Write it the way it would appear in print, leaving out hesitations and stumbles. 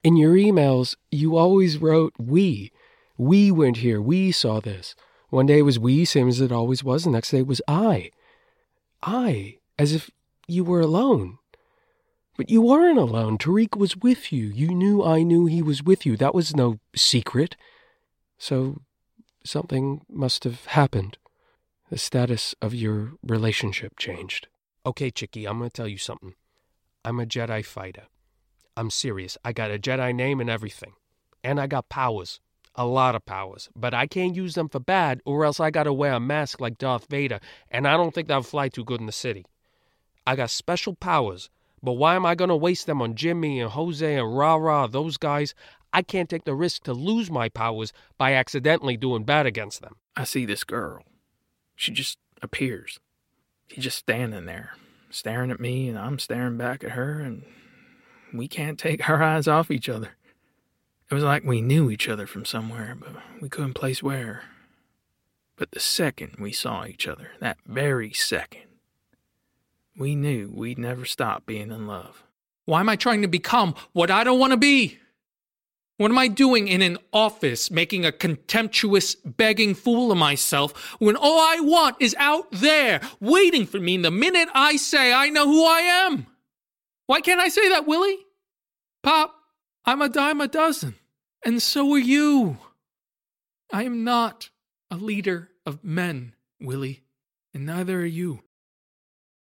In your emails, you always wrote we. We went here. We saw this. One day it was we, same as it always was. The next day it was I. I, as if you were alone. But you weren't alone. Tariq was with you. You knew I knew he was with you. That was no secret. So something must have happened. The status of your relationship changed. Okay, Chickie, I'm going to tell you something. I'm a Jedi fighter. I'm serious. I got a Jedi name and everything. And I got powers. A lot of powers. But I can't use them for bad, or else I got to wear a mask like Darth Vader, and I don't think that would fly too good in the city. I got special powers, but why am I going to waste them on Jimmy and Jose and Rah-Rah, those guys? I can't take the risk to lose my powers by accidentally doing bad against them. I see this girl. She just appears. She's just standing there, staring at me, and I'm staring back at her, and we can't take our eyes off each other. It was like we knew each other from somewhere, but we couldn't place where. But the second we saw each other, that very second, we knew we'd never stop being in love. Why am I trying to become what I don't want to be? What am I doing in an office making a contemptuous, begging fool of myself when all I want is out there waiting for me the minute I say I know who I am? Why can't I say that, Willie? Pop, I'm a dime a dozen, and so are you. I am not a leader of men, Willie, and neither are you.